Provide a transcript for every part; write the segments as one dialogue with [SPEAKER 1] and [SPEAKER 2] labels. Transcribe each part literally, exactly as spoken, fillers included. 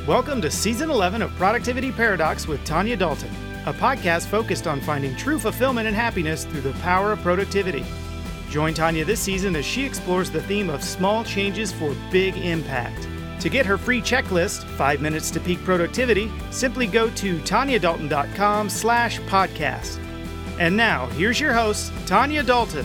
[SPEAKER 1] Welcome to Season eleven of Productivity Paradox with Tanya Dalton, a podcast focused on finding true fulfillment and happiness through the power of productivity. Join Tanya this season as she explores the theme of small changes for big impact. To get her free checklist, five minutes to Peak Productivity, simply go to tanyadalton.com slash podcast. And now, here's your host, Tanya Dalton.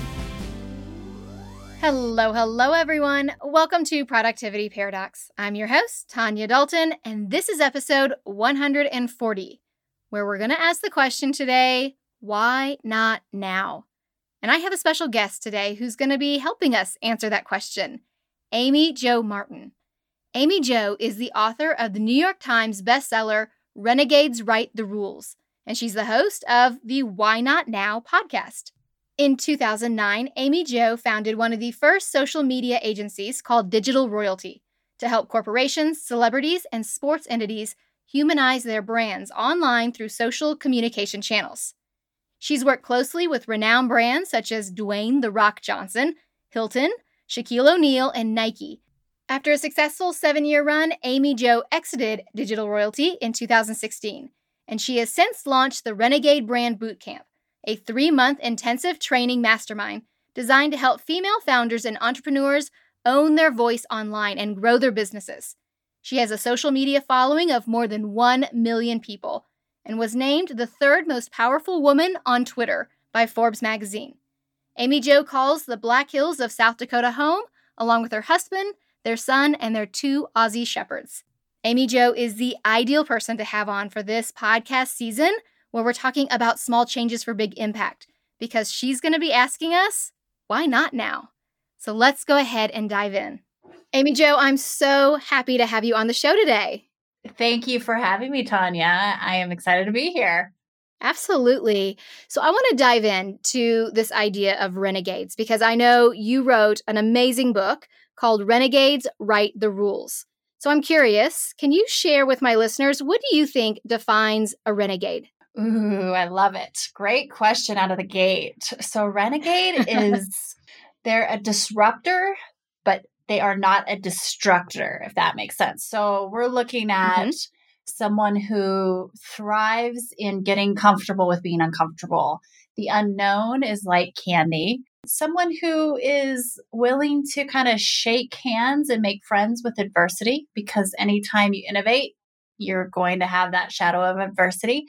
[SPEAKER 2] Hello, hello, everyone. Welcome to Productivity Paradox. I'm your host, Tanya Dalton, and this is episode one hundred forty, where we're going to ask the question today, why not now? And I have a special guest today who's going to be helping us answer that question, Amy Jo Martin. Amy Jo is the author of the New York Times bestseller, Renegades Write the Rules, and she's the host of the Why Not Now podcast. In two thousand nine, Amy Jo founded one of the first social media agencies called Digital Royalty to help corporations, celebrities, and sports entities humanize their brands online through social communication channels. She's worked closely with renowned brands such as Dwayne "The Rock" Johnson, Hilton, Shaquille O'Neal, and Nike. After a successful seven-year run, Amy Jo exited Digital Royalty in two thousand sixteen, and she has since launched the Renegade Brand Bootcamp, a three-month intensive training mastermind designed to help female founders and entrepreneurs own their voice online and grow their businesses. She has a social media following of more than one million people and was named the third most powerful woman on Twitter by Forbes magazine. Amy Jo calls the Black Hills of South Dakota home, along with her husband, their son, and their two Aussie Shepherds. Amy Jo is the ideal person to have on for this podcast season, where we're talking about small changes for big impact, because she's going to be asking us, why not now? So let's go ahead and dive in. Amy Jo, I'm so happy to have you on the show today.
[SPEAKER 3] Thank you for having me, Tanya. I am excited to be here.
[SPEAKER 2] Absolutely. So I want to dive into this idea of renegades, because I know you wrote an amazing book called Renegades Write the Rules. So I'm curious, can you share with my listeners, what do you think defines a renegade?
[SPEAKER 3] Ooh, I love it. Great question out of the gate. So renegade is, they're a disruptor, but they are not a destructor, if that makes sense. So we're looking at mm-hmm. someone who thrives in getting comfortable with being uncomfortable. The unknown is like candy. Someone who is willing to kind of shake hands and make friends with adversity, because anytime you innovate, you're going to have that shadow of adversity.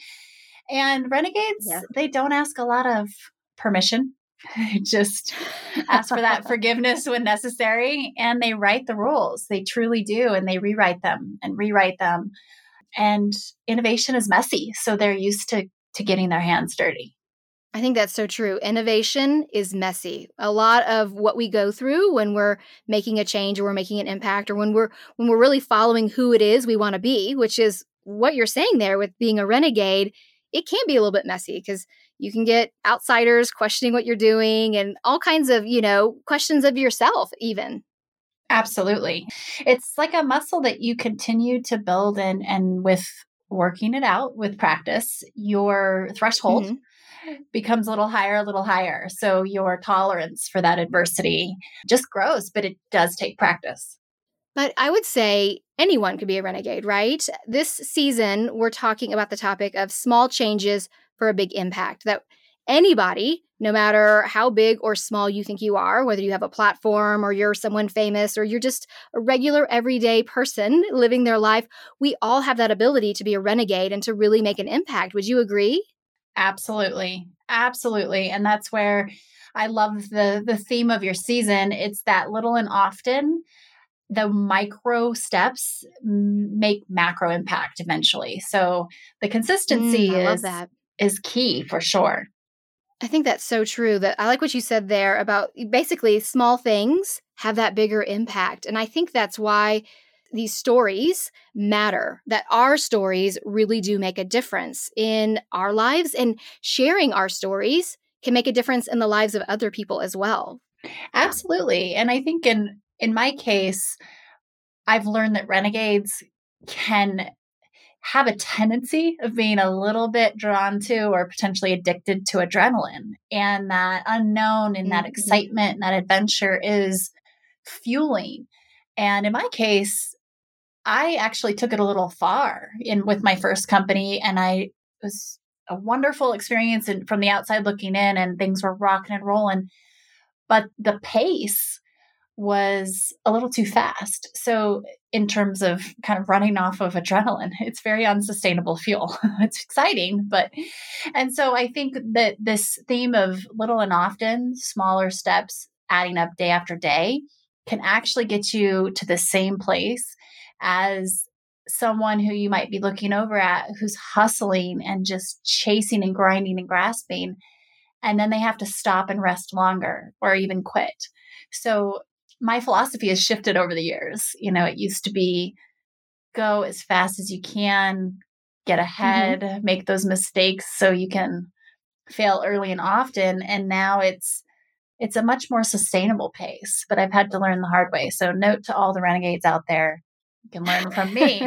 [SPEAKER 3] And renegades, yeah. they don't ask a lot of permission. Just ask for that forgiveness when necessary. And they write the rules. They truly do. And they rewrite them and rewrite them. And innovation is messy. So they're used to, to getting their hands dirty.
[SPEAKER 2] I think that's so true. Innovation is messy. A lot of what we go through when we're making a change or we're making an impact, or when we're when we're really following who it is we want to be, which is what you're saying there with being a renegade, it can be a little bit messy because you can get outsiders questioning what you're doing and all kinds of, you know, questions of yourself even.
[SPEAKER 3] Absolutely. It's like a muscle that you continue to build, and, and with working it out with practice, your threshold mm-hmm. becomes a little higher, a little higher. So your tolerance for that adversity just grows, but it does take practice.
[SPEAKER 2] But I would say anyone could be a renegade, right? This season, we're talking about the topic of small changes for a big impact, that anybody, no matter how big or small you think you are, whether you have a platform or you're someone famous or you're just a regular everyday person living their life, we all have that ability to be a renegade and to really make an impact. Would you agree?
[SPEAKER 3] Absolutely. Absolutely. And that's where I love the, the theme of your season. It's that little and often. The micro steps make macro impact eventually. So the consistency
[SPEAKER 2] mm, I love
[SPEAKER 3] is,
[SPEAKER 2] that.
[SPEAKER 3] is key for sure.
[SPEAKER 2] I think that's so true. That I like what you said there about basically small things have that bigger impact. And I think that's why these stories matter, that our stories really do make a difference in our lives, and sharing our stories can make a difference in the lives of other people as well.
[SPEAKER 3] Absolutely. And I think in In my case, I've learned that renegades can have a tendency of being a little bit drawn to or potentially addicted to adrenaline. And that unknown and that mm-hmm. excitement and that adventure is fueling. And in my case, I actually took it a little far in with my first company, and I it was a wonderful experience and from the outside looking in, and things were rocking and rolling, but the pace was a little too fast. So in terms of kind of running off of adrenaline, it's very unsustainable fuel. It's exciting, but, and so I think that this theme of little and often, smaller steps, adding up day after day can actually get you to the same place as someone who you might be looking over at who's hustling and just chasing and grinding and grasping. And then they have to stop and rest longer or even quit. So my philosophy has shifted over the years. You know, it used to be go as fast as you can, get ahead, mm-hmm. make those mistakes so you can fail early and often. And now it's it's a much more sustainable pace, but I've had to learn the hard way. So note to all the renegades out there, you can learn from me.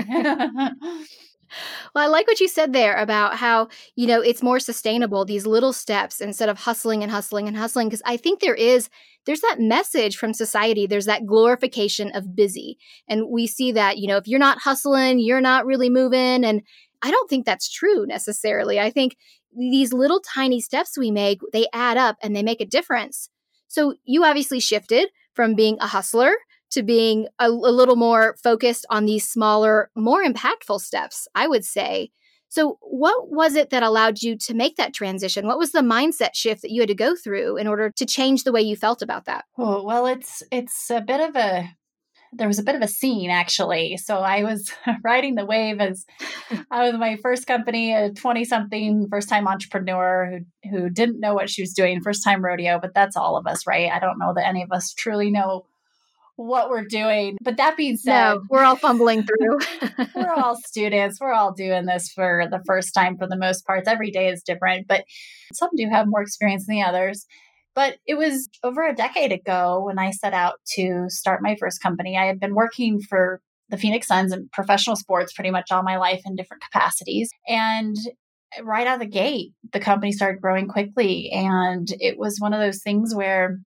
[SPEAKER 2] Well, I like what you said there about how, you know, it's more sustainable, these little steps instead of hustling and hustling and hustling. Because I think there is, there's that message from society. There's that glorification of busy. And we see that, you know, if you're not hustling, you're not really moving. And I don't think that's true necessarily. I think these little tiny steps we make, they add up and they make a difference. So you obviously shifted from being a hustler to being a, a little more focused on these smaller, more impactful steps, I would say. So what was it that allowed you to make that transition? What was the mindset shift that you had to go through in order to change the way you felt about that?
[SPEAKER 3] Oh, well, it's it's a bit of a, there was a bit of a scene actually. So I was riding the wave as I was my first company, a twenty-something first-time entrepreneur who who didn't know what she was doing, first-time rodeo, but that's all of us, right? I don't know that any of us truly know what we're doing. But that being said,
[SPEAKER 2] no, we're all fumbling through.
[SPEAKER 3] We're all students. We're all doing this for the first time for the most part. Every day is different, but some do have more experience than the others. But it was over a decade ago when I set out to start my first company. I had been working for the Phoenix Suns in professional sports pretty much all my life in different capacities. And right out of the gate, the company started growing quickly. And it was one of those things where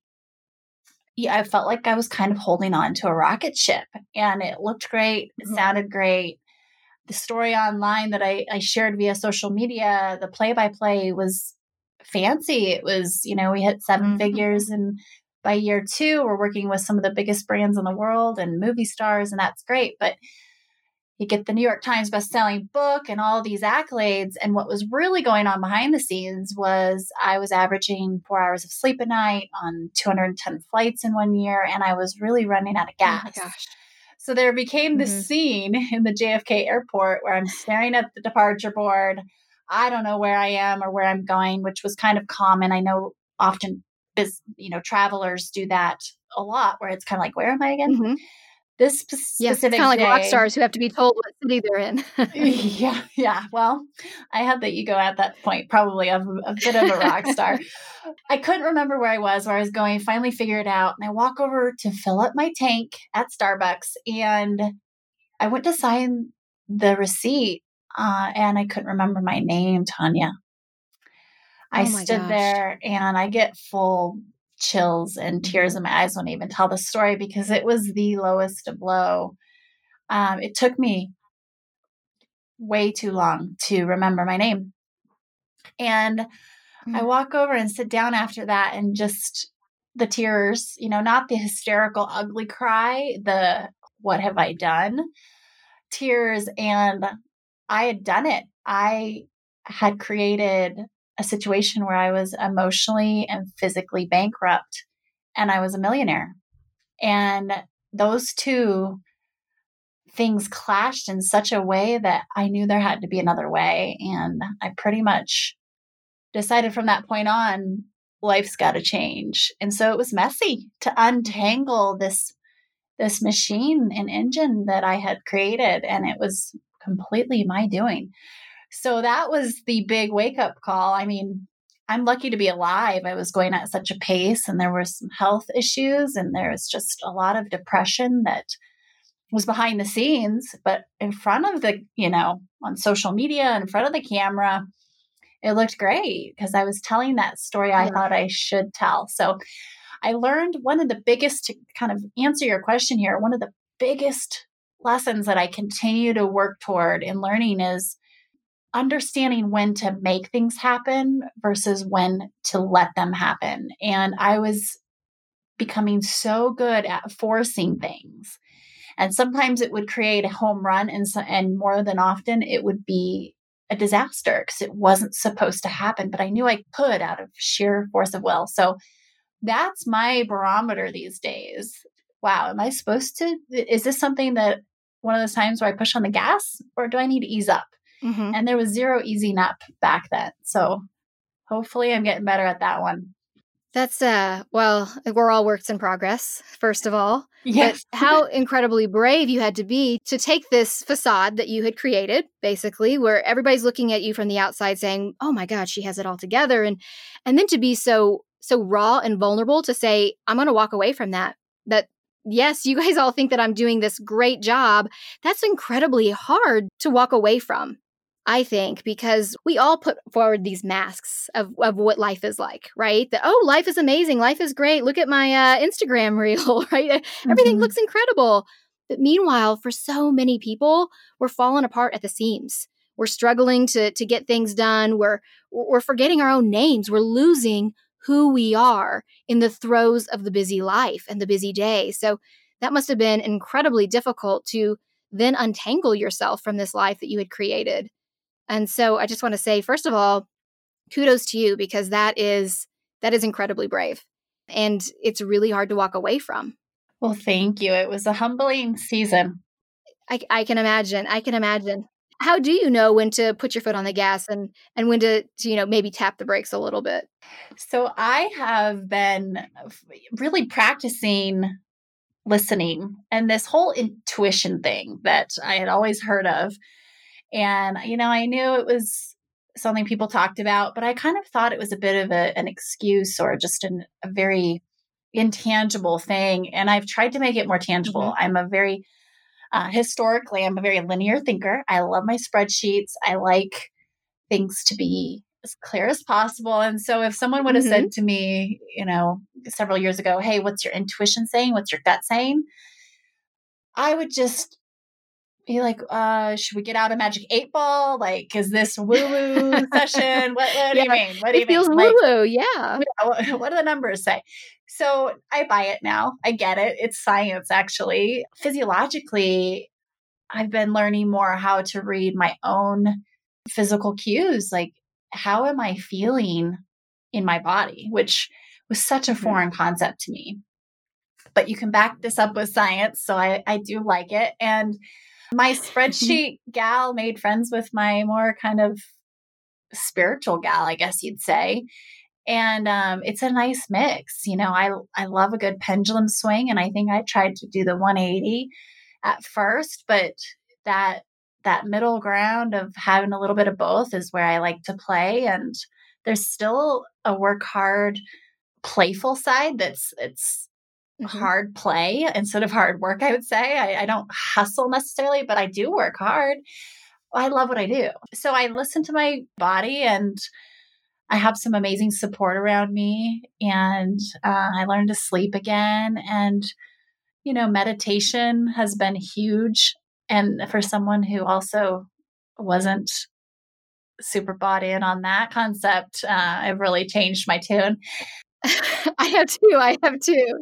[SPEAKER 3] yeah, I felt like I was kind of holding on to a rocket ship, and it looked great. It mm-hmm. sounded great. The story online that I, I shared via social media, the play-by-play was fancy. It was, you know, we hit seven mm-hmm. figures, and by year two, we're working with some of the biggest brands in the world and movie stars, and that's great. But you get the New York Times bestselling book and all these accolades. And what was really going on behind the scenes was I was averaging four hours of sleep a night on two hundred ten flights in one year. And I was really running out of gas.
[SPEAKER 2] Oh my gosh.
[SPEAKER 3] So there became this mm-hmm. scene in the J F K airport where I'm staring at the departure board. I don't know where I am or where I'm going, which was kind of common. I know often, you know, travelers do that a lot where it's kind of like, where am I again?
[SPEAKER 2] Mm-hmm.
[SPEAKER 3] This spe-
[SPEAKER 2] yeah,
[SPEAKER 3] specific
[SPEAKER 2] kind of like
[SPEAKER 3] day,
[SPEAKER 2] rock stars who have to be told what city they're in.
[SPEAKER 3] yeah, yeah. Well, I had the ego at that point, probably of a bit of a rock star. I couldn't remember where I was, where I was going. Finally figured it out, and I walk over to fill up my tank at Starbucks, and I went to sign the receipt, uh, and I couldn't remember my name, Tanya. I
[SPEAKER 2] oh
[SPEAKER 3] stood
[SPEAKER 2] gosh.
[SPEAKER 3] there, and I get full chills and tears in my eyes won't even tell the story because it was the lowest of low. Um, it took me way too long to remember my name. And mm. I walk over and sit down after that and just the tears, you know, not the hysterical, ugly cry, the what have I done tears. And I had done it. I had created a situation where I was emotionally and physically bankrupt, and I was a millionaire. And those two things clashed in such a way that I knew there had to be another way. And I pretty much decided from that point on, life's got to change. And so it was messy to untangle this, this machine and engine that I had created. And it was completely my doing. So that was the big wake up call. I mean, I'm lucky to be alive. I was going at such a pace, and there were some health issues, and there was just a lot of depression that was behind the scenes, but in front of the, you know, on social media, in front of the camera, it looked great because I was telling that story I yeah. thought I should tell. So I learned one of the biggest, to kind of answer your question here, one of the biggest lessons that I continue to work toward in learning is understanding when to make things happen versus when to let them happen. And I was becoming so good at forcing things. And sometimes it would create a home run, and, so, and more than often it would be a disaster because it wasn't supposed to happen, but I knew I could out of sheer force of will. So that's my barometer these days. Wow, am I supposed to? Is this something that one of those times where I push on the gas, or do I need to ease up? Mm-hmm. And there was zero easing up back then. So hopefully I'm getting better at that one.
[SPEAKER 2] That's, uh, well, we're all works in progress, first of all.
[SPEAKER 3] Yes.
[SPEAKER 2] But how incredibly brave you had to be to take this facade that you had created, basically, where everybody's looking at you from the outside saying, oh my God, she has it all together. And, and then to be so, so raw and vulnerable to say, I'm going to walk away from that, that yes, you guys all think that I'm doing this great job. That's incredibly hard to walk away from, I think, because we all put forward these masks of, of what life is like, right? That, oh, life is amazing. Life is great. Look at my uh, Instagram reel, right? Mm-hmm. Everything looks incredible. But meanwhile, for so many people, we're falling apart at the seams. We're struggling to, to get things done. We're, we're forgetting our own names. We're losing who we are in the throes of the busy life and the busy day. So that must have been incredibly difficult to then untangle yourself from this life that you had created. And so I just want to say, first of all, kudos to you, because that is that is incredibly brave. And it's really hard to walk away from.
[SPEAKER 3] Well, thank you. It was a humbling season.
[SPEAKER 2] I, I can imagine. I can imagine. How do you know when to put your foot on the gas and, and when to, to, you know, maybe tap the brakes a little bit?
[SPEAKER 3] So I have been really practicing listening and this whole intuition thing that I had always heard of. And, you know, I knew it was something people talked about, but I kind of thought it was a bit of a, an excuse or just an, a very intangible thing. And I've tried to make it more tangible. Mm-hmm. I'm a very, uh, historically, I'm a very linear thinker. I love my spreadsheets. I like things to be as clear as possible. And so if someone would have mm-hmm. said to me, you know, several years ago, hey, what's your intuition saying? What's your gut saying? I would just be like, uh, should we get out a magic eight ball? Like, is this woo-woo session? What, what do
[SPEAKER 2] yeah,
[SPEAKER 3] you mean? What do you
[SPEAKER 2] it feels
[SPEAKER 3] mean?
[SPEAKER 2] woo-woo,
[SPEAKER 3] like,
[SPEAKER 2] yeah.
[SPEAKER 3] What, what do the numbers say? So I buy it now. I get it. It's science, actually. Physiologically, I've been learning more how to read my own physical cues. Like, how am I feeling in my body? Which was such a foreign mm-hmm. concept to me. But you can back this up with science. So I, I do like it. And my spreadsheet gal made friends with my more kind of spiritual gal, I guess you'd say. And um, it's a nice mix. You know, I I love a good pendulum swing. And I think I tried to do the one eighty at first, but that that middle ground of having a little bit of both is where I like to play. And there's still a work hard, playful side that's it's mm-hmm. hard play instead of hard work, I would say. I, I don't hustle necessarily, but I do work hard. I love what I do. So I listen to my body, and I have some amazing support around me, and uh, I learned to sleep again. And, you know, meditation has been huge. And for someone who also wasn't super bought in on that concept, uh, I've really changed my tune.
[SPEAKER 2] I have too. I have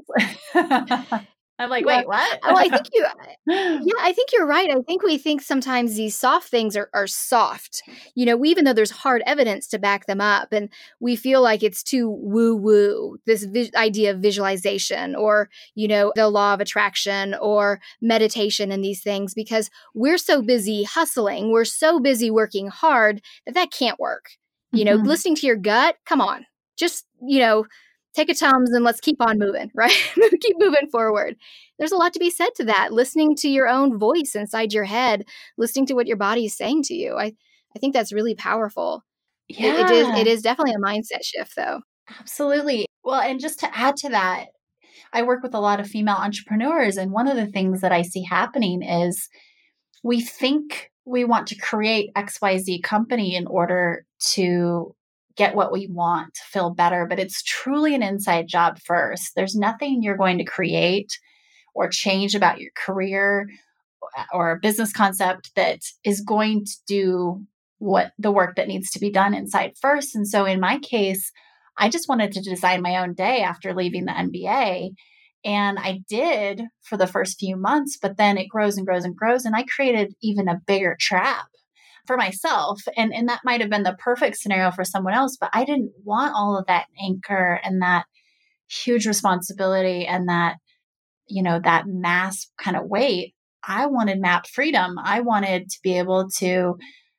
[SPEAKER 2] too.
[SPEAKER 3] I'm like, wait, what?
[SPEAKER 2] Well, I think you, yeah, I think you're right. I think we think sometimes these soft things are, are soft, you know, even though there's hard evidence to back them up. And we feel like it's too woo woo, this vi- idea of visualization or, you know, the law of attraction or meditation and these things, because we're so busy hustling. We're so busy working hard that that can't work. You know, mm-hmm. listening to your gut, come on, just, you know, take a Tums and let's keep on moving, right? Keep moving forward. There's a lot to be said to that. Listening to your own voice inside your head, listening to what your body is saying to you. I, I think that's really powerful.
[SPEAKER 3] Yeah.
[SPEAKER 2] It, it is it is definitely a mindset shift, though.
[SPEAKER 3] Absolutely. Well, and just to add to that, I work with a lot of female entrepreneurs. And one of the things that I see happening is we think we want to create X Y Z company in order to get what we want, to feel better, but it's truly an inside job first. There's nothing you're going to create or change about your career or a business concept that is going to do what the work that needs to be done inside first. And so in my case, I just wanted to design my own day after leaving the N B A. And I did for the first few months, but then it grows and grows and grows. And I created even a bigger trap for myself. And, and that might have been the perfect scenario for someone else, but I didn't want all of that anchor and that huge responsibility and that, you know, that mass kind of weight. I wanted map freedom. I wanted to be able to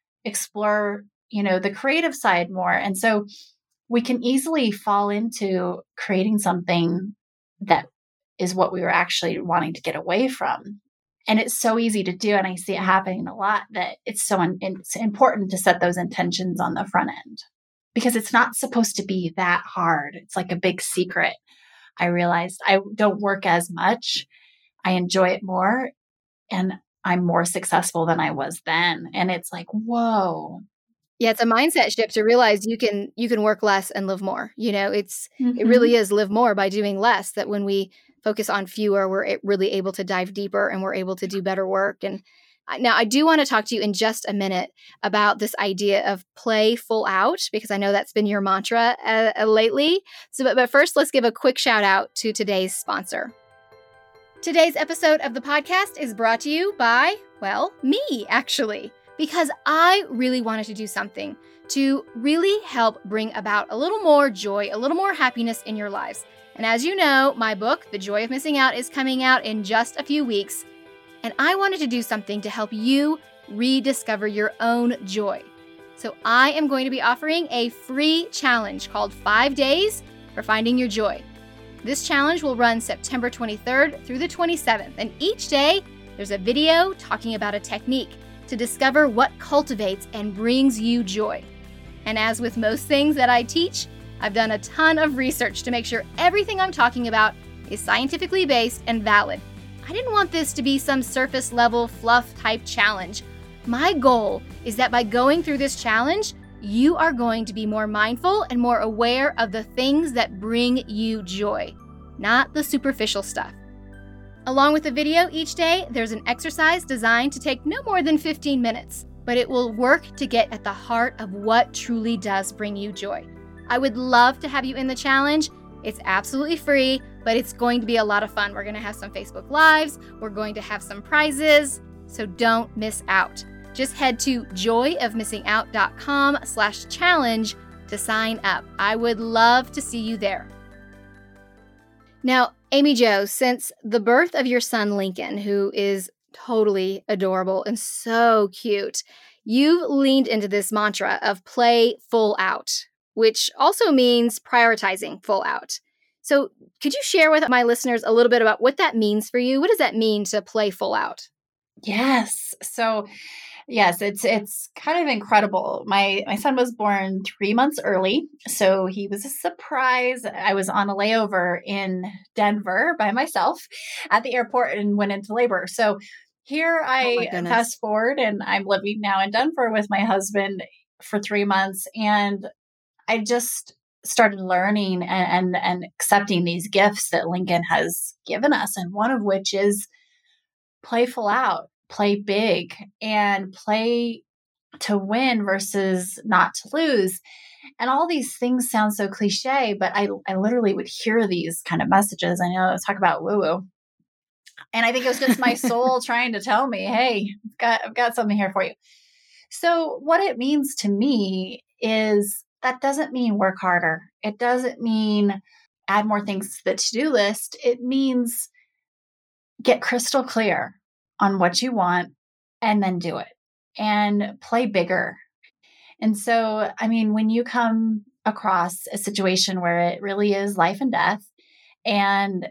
[SPEAKER 3] explore, you know, the creative side more. And so we can easily fall into creating something that is what we were actually wanting to get away from. And it's so easy to do. And I see it happening a lot that it's so un- it's important to set those intentions on the front end because it's not supposed to be that hard. It's like a big secret. I realized I don't work as much. I enjoy it more. And I'm more successful than I was then. And it's like, whoa.
[SPEAKER 2] Yeah, it's a mindset shift to realize you can you can work less and live more. You know, it's
[SPEAKER 3] Mm-hmm.
[SPEAKER 2] it really is live more by doing less. That when we focus on fewer, we're really able to dive deeper and we're able to do better work. And now I do want to talk to you in just a minute about this idea of play full out, because I know that's been your mantra uh, uh, lately. So, but, but first, let's give a quick shout out to today's sponsor. Today's episode of the podcast is brought to you by, well, me, actually, because I really wanted to do something to really help bring about a little more joy, a little more happiness in your lives. And as you know, my book, The Joy of Missing Out, is coming out in just a few weeks. And I wanted to do something to help you rediscover your own joy. So I am going to be offering a free challenge called Five Days for Finding Your Joy. This challenge will run September twenty-third through the twenty-seventh. And each day, there's a video talking about a technique to discover what cultivates and brings you joy. And as with most things that I teach, I've done a ton of research to make sure everything I'm talking about is scientifically based and valid. I didn't want this to be some surface level fluff type challenge. My goal is that by going through this challenge, you are going to be more mindful and more aware of the things that bring you joy, not the superficial stuff. Along with the video each day, there's an exercise designed to take no more than fifteen minutes, but it will work to get at the heart of what truly does bring you joy. I would love to have you in the challenge. It's absolutely free, but it's going to be a lot of fun. We're going to have some Facebook Lives. We're going to have some prizes, so don't miss out. Just head to joyofmissingout.com slash challenge to sign up. I would love to see you there. Now, Amy Jo, since the birth of your son, Lincoln, who is totally adorable and so cute, you've leaned into this mantra of play full out, which also means prioritizing full out. So could you share with my listeners a little bit about what that means for you? What does that mean to play full out?
[SPEAKER 3] Yes. So yes, it's it's kind of incredible. My my son was born three months early, so he was a surprise. I was on a layover in Denver by myself at the airport and went into labor. So here I
[SPEAKER 2] Oh
[SPEAKER 3] fast forward, and I'm living now in Denver with my husband for three months, and I just started learning and, and and accepting these gifts that Lincoln has given us, and one of which is play full out. Play big and play to win versus not to lose. And all these things sound so cliche, but I, I literally would hear these kind of messages. I know, talk about woo-woo. And I think it was just my soul trying to tell me, hey, I've got, I've got something here for you. So what it means to me is that doesn't mean work harder. It doesn't mean add more things to the to-do list. It means get crystal clear on what you want and then do it and play bigger. And so, I mean, when you come across a situation where it really is life and death, and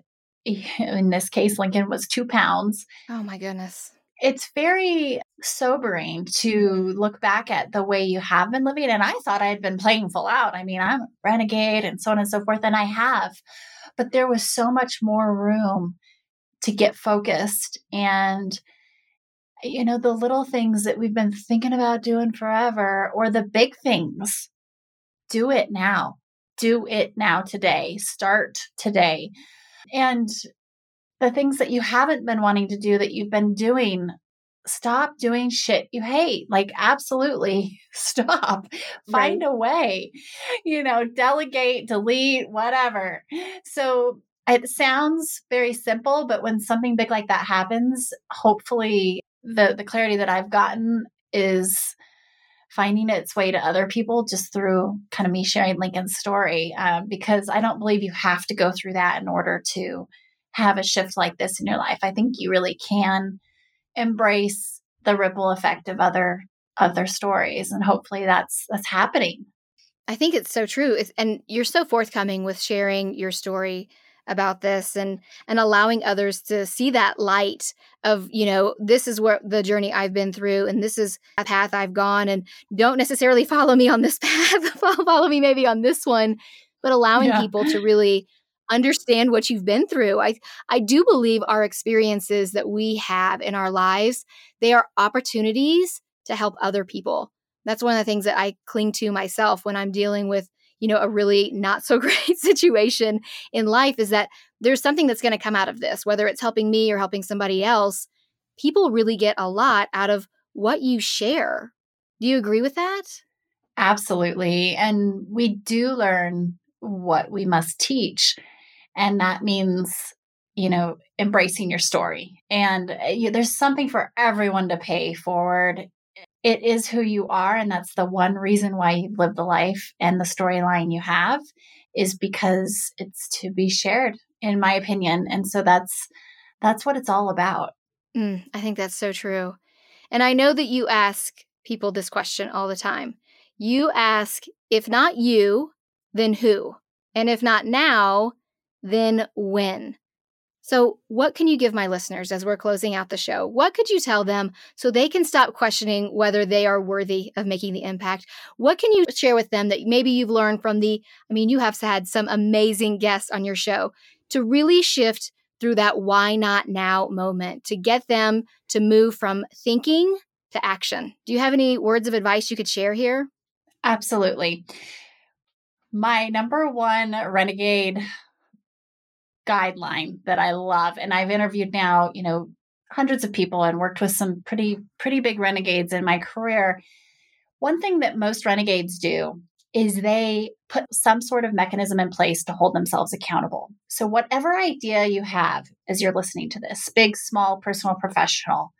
[SPEAKER 3] in this case, Lincoln was two pounds.
[SPEAKER 2] Oh my goodness.
[SPEAKER 3] It's very sobering to look back at the way you have been living. And I thought I had been playing full out. I mean, I'm a renegade and so on and so forth, and I have. But there was so much more room to get focused. And, you know, the little things that we've been thinking about doing forever, or the big things, do it now. Do it now today. Start today. And the things that you haven't been wanting to do that you've been doing stop doing shit you hate. Like, absolutely stop. Find
[SPEAKER 2] Right.
[SPEAKER 3] a way, you know, delegate, delete, whatever. So it sounds very simple, but when something big like that happens, hopefully the, the clarity that I've gotten is finding its way to other people just through kind of me sharing Lincoln's story, um, because I don't believe you have to go through that in order to have a shift like this in your life. I think you really can embrace the ripple effect of other other stories, and hopefully that's that's happening.
[SPEAKER 2] I think it's so true. It's, and you're so forthcoming with sharing your story about this and and allowing others to see that light of, you know, this is where the journey I've been through and this is a path I've gone, and don't necessarily follow me on this path, follow me maybe on this one, but allowing
[SPEAKER 3] Yeah.
[SPEAKER 2] people to really understand what you've been through. I I do believe our experiences that we have in our lives, they are opportunities to help other people. That's one of the things that I cling to myself when I'm dealing with, you know, a really not so great situation in life, is that there's something that's going to come out of this, whether it's helping me or helping somebody else. People really get a lot out of what you share. Do you agree with that?
[SPEAKER 3] Absolutely. And we do learn what we must teach. And that means, you know, embracing your story. And uh, you, there's something for everyone to pay forward. It is who you are. And that's the one reason why you've lived the life and the storyline you have, is because it's to be shared, in my opinion. And so that's that's what it's all about.
[SPEAKER 2] Mm, I think that's so true. And I know that you ask people this question all the time. You ask, if not you, then who? And if not now, then when? So what can you give my listeners as we're closing out the show? What could you tell them so they can stop questioning whether they are worthy of making the impact? What can you share with them that maybe you've learned from the, I mean, you have had some amazing guests on your show to really shift through that why not now moment, to get them to move from thinking to action? Do you have any words of advice you could share here?
[SPEAKER 3] Absolutely. My number one renegade guideline that I love, and I've interviewed now, you know, hundreds of people and worked with some pretty, pretty big renegades in my career. One thing that most renegades do is they put some sort of mechanism in place to hold themselves accountable. So whatever idea you have as you're listening to this, big, small, personal, professional,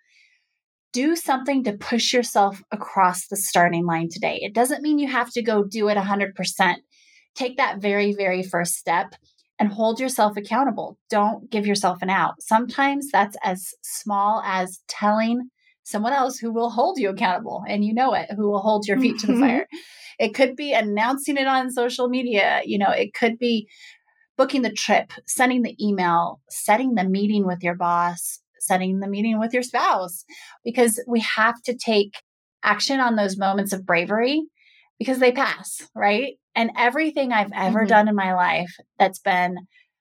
[SPEAKER 3] do something to push yourself across the starting line today. It doesn't mean you have to go do it one hundred percent. Take that very, very first step and hold yourself accountable. Don't give yourself an out. Sometimes that's as small as telling someone else who will hold you accountable, and you know it, who will hold your feet to the fire. It could be announcing it on social media. You know, it could be booking the trip, sending the email, setting the meeting with your boss, setting the meeting with your spouse, because we have to take action on those moments of bravery because they pass, right? And everything I've ever mm-hmm. done in my life that's been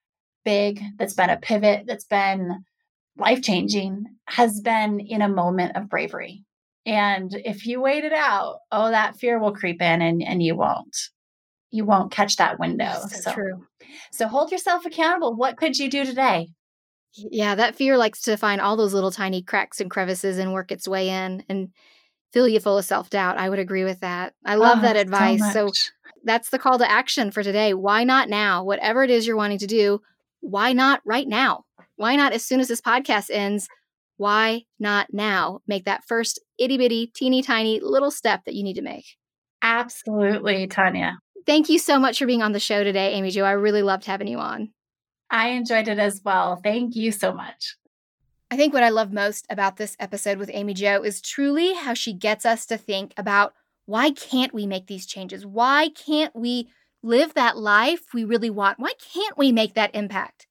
[SPEAKER 3] big, that's been a pivot, that's been life-changing, has been in a moment of bravery. And if you wait it out, oh, that fear will creep in and, and you won't. You won't catch that window.
[SPEAKER 2] That's so true.
[SPEAKER 3] So hold yourself accountable. What could you do today?
[SPEAKER 2] Yeah, that fear likes to find all those little tiny cracks and crevices and work its way in and fill you full of self-doubt. I would agree with that. I love oh, that advice. So, so that's the call to action for today. Why not now? Whatever it is you're wanting to do, why not right now? Why not as soon as this podcast ends? Why not now? Make that first itty bitty, teeny tiny little step that you need to make.
[SPEAKER 3] Absolutely, Tanya.
[SPEAKER 2] Thank you so much for being on the show today, Amy Jo. I really loved having you on.
[SPEAKER 3] I enjoyed it as well. Thank you so much.
[SPEAKER 2] I think what I love most about this episode with Amy Jo is truly how she gets us to think about, why can't we make these changes? Why can't we live that life we really want? Why can't we make that impact?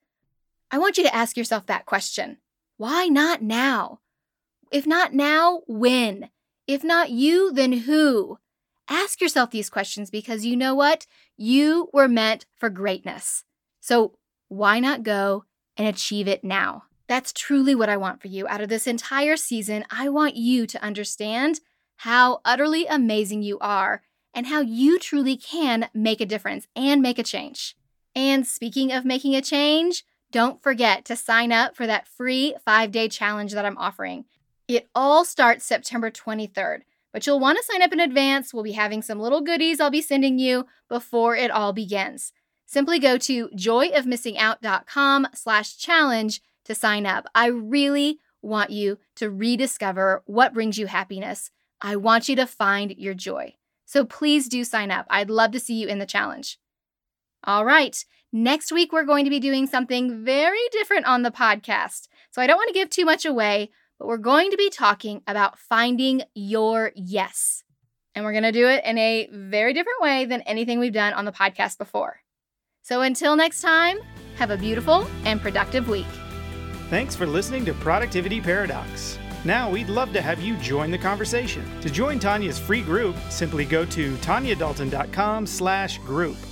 [SPEAKER 2] I want you to ask yourself that question. Why not now? If not now, when? If not you, then who? Ask yourself these questions, because you know what? You were meant for greatness. So why not go and achieve it now? That's truly what I want for you. Out of this entire season, I want you to understand how utterly amazing you are and how you truly can make a difference and make a change. And speaking of making a change, don't forget to sign up for that free five-day challenge that I'm offering. It all starts September twenty-third, but you'll want to sign up in advance. We'll be having some little goodies I'll be sending you before it all begins. Simply go to joyofmissingout.com slash challenge to sign up. I really want you to rediscover what brings you happiness. I want you to find your joy. So please do sign up. I'd love to see you in the challenge. All right. Next week, we're going to be doing something very different on the podcast. So I don't want to give too much away, but we're going to be talking about finding your yes. And we're going to do it in a very different way than anything we've done on the podcast before. So until next time, have a beautiful and productive week.
[SPEAKER 1] Thanks for listening to Productivity Paradox. Now we'd love to have you join the conversation. To join Tanya's free group, simply go to tanyadalton.com slash group.